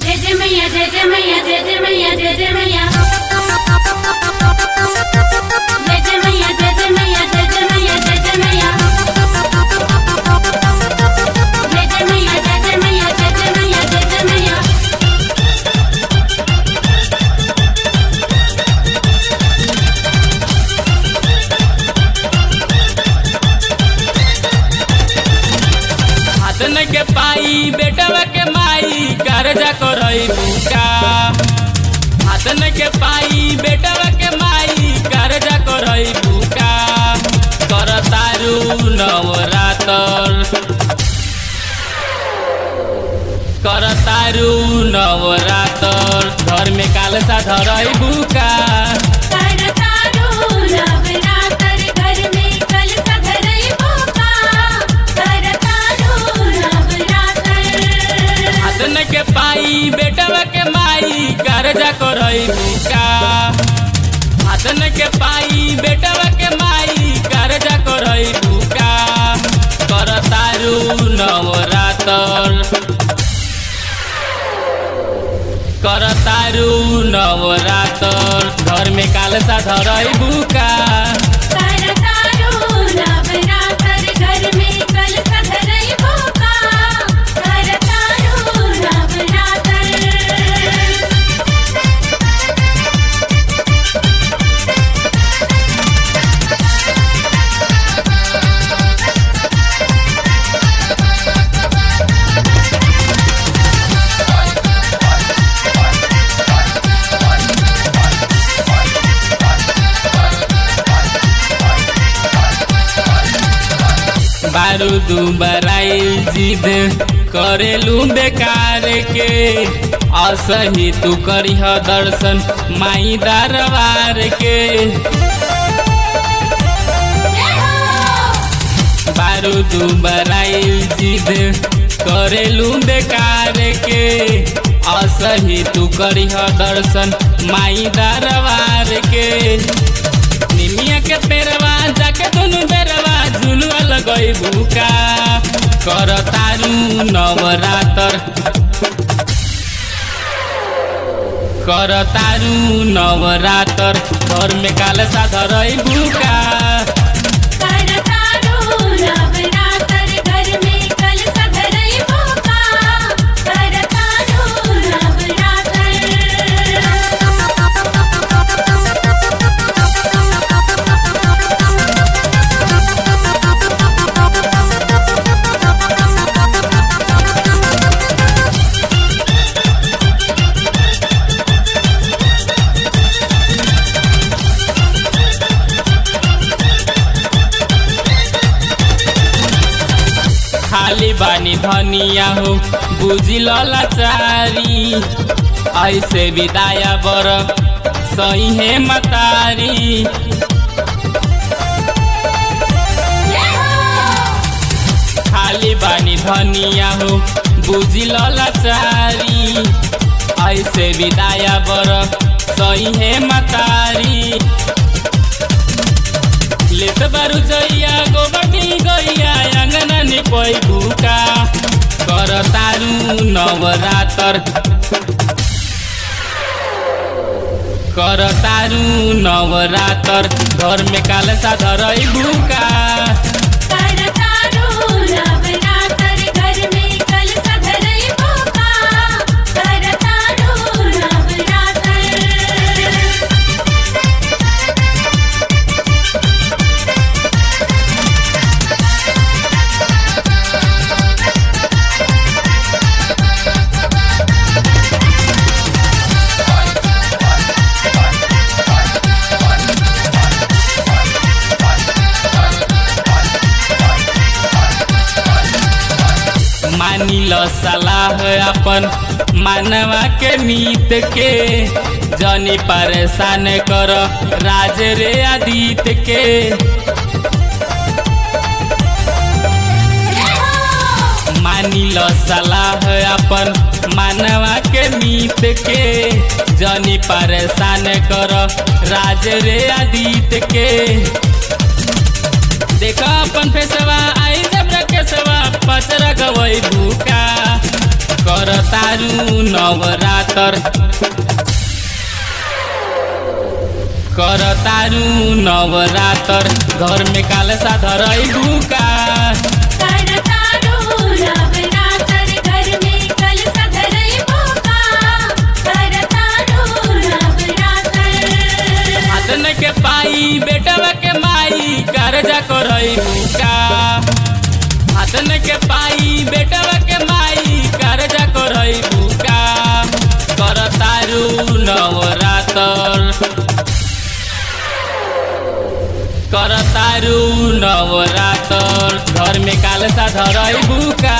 जय जय मैया जय जय मैया जय जय मैया जय जय मैया जय जय मैया जय जय मैया जय जय मैया जय जय मैया जय जय मैया जय जय मैया जय जय मैया जय जय मैया। हाथन के पाई बेटवा के माई कर्जा करई बुका। हाथन के पाई बेटवा के माई कर्जा करई बुका। करतारू नवरातर करतारू नवरातर घर में कालसा धरई बुका। हाथन के पाई बेटवा के माई कर्जा करई बुका। हाथन के पाई बेटवा के माई कर्जा करई बुका। करतारू नवरातर करतारू नवरातर घर में कालसा धरई बुका। बारूदू बराइल जिद करेलू बेकार के। असही तू करिह दर्शन माई दरबार के। बारूदू बराइल जिद करेलू बेकार के। असही तू करिह दर्शन माई दरबार के। निमिया के पेरवा जाके दोनों बेरवा झुलुआ लगई बुका। करतारू नवरातर करतारू नवरातर घर में कालसा धरई बुका। खाली बानी धनिया हो बुझी लाचारी। ऐसे विदाया बर सही है मतारी। खाली बानी धनिया हो बुझी लाचारी। ऐसे विदाया बर सही है मतारी। लेत बारू जइया गोबटी गइया अंगना निपई बुका। करतारू नवरातर करतारू नवरातर घर में कालसा धरई बुका। मानिल सलाह अपन मानवा के मीत के। जनी परेशान कर राज रे आदित्य के। मानिल सलाह अपन मानवा के मीत के। जनी परेशान कर राज रे आदित्य के। देखा अपन फेसवा आई जब रकेसवा पचरा गवई भूका। करतारू नवरातर करतारू नवरातर घर में कालसा धरैबू का करतारू नवरातर घर में कलसा धरैबू का करतारू नवरातर हाथन के पाई बेटवा के माई कर्जा करैबू का हाथन के पाई बेटवा के माई कर्जा करैबू का करतारू नवरातर करतारू नवरातर घर में कालसा धरैबू का